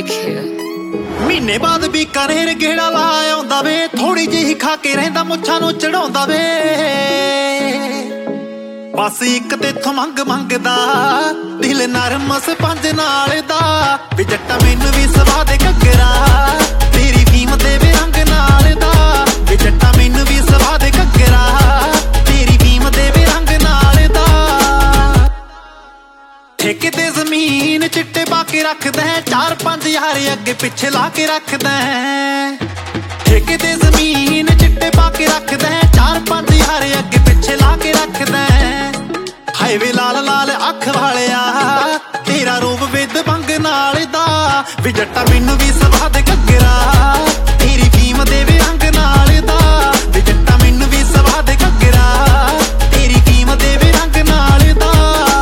Big Hair। ਮਹੀਨੇ ਬਾਅਦ ਵੀ ਕਨੇਰ ਗੇੜਾ ਲਾ ਆਉਂਦਾ ਵੇ, ਥੋੜੀ ਜਿਹੀ ਖਾ ਕੇ ਰਹਿੰਦਾ ਮੁੱਛਾਂ ਨੂੰ ਚੜਾਉਂਦਾ ਵੇ। ਬਸ ਇੱਕ ਤੇਥੋਂ ਮੰਗਦਾ ਦਿਲ ਨਰਮ ਸਪੰਜ ਨਾਲ ਦਾ, ਵੀ ਜੱਟਾ ਮੈਨੂੰ ਵੀ ਸਵਾ ਦੇ ਘੱਗਰਾ ਤੇਰੀ ਫੀਮ ਦੇ ਵੇ ਰੰਗ ਨਾਲ ਦਾ, ਵੀ ਜੱਟਾ ਮੈਨੂੰ ਵੀ ਸਵਾ ਦੇ ਘੱਗਰਾ ਤੇਰੀ ਫੀਮ ਦੇ ਵੇ ਰੰਗ ਨਾਲ ਦਾ। ਠੇਕੇ ਤੇ ਜ਼ਮੀਨ ਚਿੱਟੇ ਪਾ ਕੇ ਰੱਖਦਾ, 4-5 ਹਜ਼ਾਰ ਅੱਗੇ ਪਿੱਛੇ ਲਾ ਕੇ ਰੱਖਦਾ। ਠੇਕੇ ਤੇ ਜ਼ਮੀਨ ਚਿੱਟੇ ਪਾ ਕੇ ਰੱਖਦਾ, 4-5 ਹਜ਼ਾਰ ਅੱਗੇ ਪਿੱਛੇ ਲਾ ਕੇ ਰੱਖਦਾ। ਹਾਈਵੇ ਲਾਲ ਲਾਲ ਅੱਖ ਵਾਲਿਆ ਤੇਰਾ ਰੂਪ ਵਿਦ ਬੰਗ ਨਾਲ ਦਾ, ਵੀ ਜੱਟਾ ਮੈਨੂੰ ਵੀ ਸਵਾ ਦੇ ਘੱਗਰਾ ਤੇਰੀ ਫੀਮ ਦੇ ਵੇ ਰੰਗ ਨਾਲ ਦਾ, ਵੀ ਜੱਟਾ ਮੈਨੂੰ ਵੀ ਸਵਾ ਦੇ ਘੱਗਰਾ ਤੇਰੀ ਫੀਮ ਦੇ ਵੇ ਰੰਗ ਨਾਲ ਦਾ।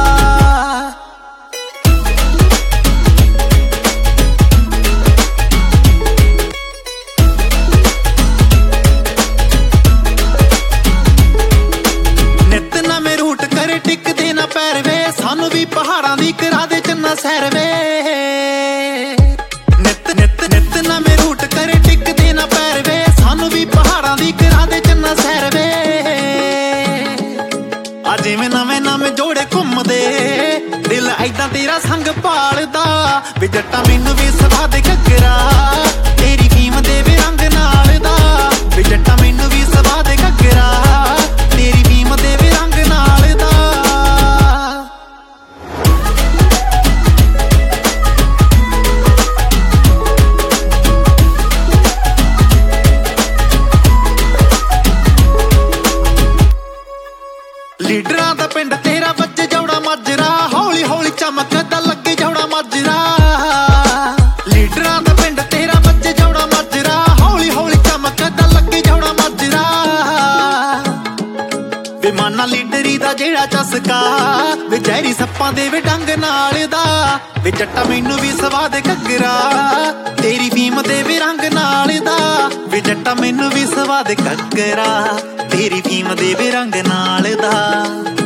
ਟਿਕਦੇ ਨਾ ਪੈਰ ਵੇ, ਸਾਨੂੰ ਵੀ ਪਹਾੜਾਂ ਦੀ ਕਰਾ ਦੇ ਚੰਨਾ ਸੈਰ ਵੇ। ਨਿੱਤ ਨਵੇਂ ਰੂਟ ਕਰੇ ਟਿਕਦੇ ਨਾ ਪੈਰ ਵੇ, ਸਾਨੂੰ ਵੀ ਪਹਾੜਾਂ ਦੀ ਕਰਾ ਦੇ ਚੰਨਾ ਸੈਰ ਵੇ। ਆ ਜਿਵੇਂ ਨਵੇਂ ਜੋੜੇ ਘੁੰਮਦੇ ਦਿਲ ਐਦਾਂ ਤੇਰਾ ਸੰਗ ਭਾਲਦਾ, ਵੀ ਜੱਟਾ ਮੈਨੂੰ ਵੀ ਸਵਾ ਦੇ ਘੱਗਰਾ ਤੇਰੀ ਫੀਮ ਦੇ ਵੇ ਰੰਗ ਨਾਲ ਦਾ, ਵੀ ਜੱਟਾ ਮੈਨੂੰ ਵੀ ਸਵਾ ਦੇ ਘੱਗਰਾ ਤੇਰੀ ਫੀਮ ਦੇ ਵੇ ਰੰਗ ਨਾਲ ਦਾ। ਲੀਡਰਾਂ ਦਾ ਪਿੰਡ ਤੇਰਾ ਵੱਜ ਜੌੜਾ ਮਾਜਰਾ, ਹੌਲੀ ਹੌਲੀ ਚਮਕਦਾ ਲੱਗੇ ਜੌੜਾ ਮਾਜਰਾ। ਲੀਡਰਾਂ ਦਾ ਪਿੰਡ ਤੇਰਾ ਵੱਜ ਜੌੜਾ ਮਾਜਰਾ, ਹੌਲੀ ਹੌਲੀ ਚਮਕਦਾ ਲੱਗੇ ਜੌੜਾ ਮਾਜਰਾ। ਬੇਮਾਨਾ ਲੀਡਰੀ ਦਾ ਜਿਹੜਾ ਚਸਕਾ, ਵੇ ਜ਼ਹਿਰੀ ਸੱਪਾਂ ਦੇ ਵੇ ਡੰਗ ਨਾਲ ਦਾ, ਵੇ ਜੱਟਾ ਮੈਨੂੰ ਵੀ ਸਵਾ ਦੇ ਘੱਗਰਾ ਤੇਰੀ ਫੀਮ ਦੇ ਵੇ ਰੰਗ ਨਾਲ ਦਾ, ਵੇ ਜੱਟਾ ਮੈਨੂੰ ਵੀ ਸਵਾ ਦੇ ਘੱਗਰਾ ਤੇਰੀ ਫੀਮ ਦੇ ਵੇ ਰੰਗ ਨਾਲ ਦਾ।